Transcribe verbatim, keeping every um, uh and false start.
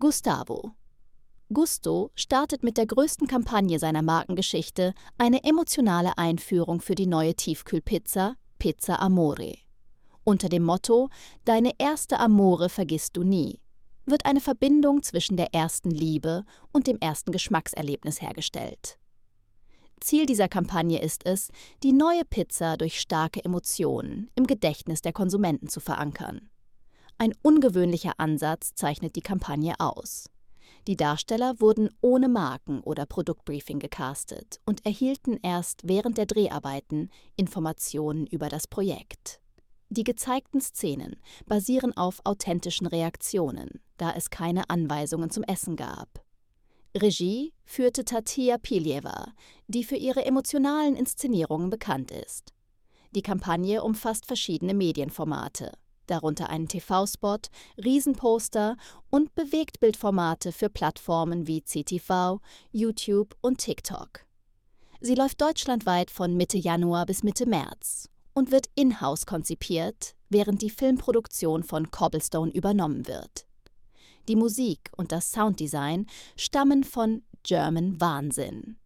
Gustavo. Gusto startet mit der größten Kampagne seiner Markengeschichte eine emotionale Einführung für die neue Tiefkühlpizza Pizza Amore. Unter dem Motto »Deine erste Amore vergisst du nie« wird eine Verbindung zwischen der ersten Liebe und dem ersten Geschmackserlebnis hergestellt. Ziel dieser Kampagne ist es, die neue Pizza durch starke Emotionen im Gedächtnis der Konsumenten zu verankern. Ein ungewöhnlicher Ansatz zeichnet die Kampagne aus. Die Darsteller wurden ohne Marken- oder Produktbriefing gecastet und erhielten erst während der Dreharbeiten Informationen über das Projekt. Die gezeigten Szenen basieren auf authentischen Reaktionen, da es keine Anweisungen zum Essen gab. Regie führte Tatia Piljeva, die für ihre emotionalen Inszenierungen bekannt ist. Die Kampagne umfasst verschiedene Medienformate, darunter einen T V-Spot, Riesenposter und Bewegtbildformate für Plattformen wie C T V, YouTube und TikTok. Sie läuft deutschlandweit von Mitte Januar bis Mitte März und wird in-house konzipiert, während die Filmproduktion von Cobblestone übernommen wird. Die Musik und das Sounddesign stammen von German Wahnsinn.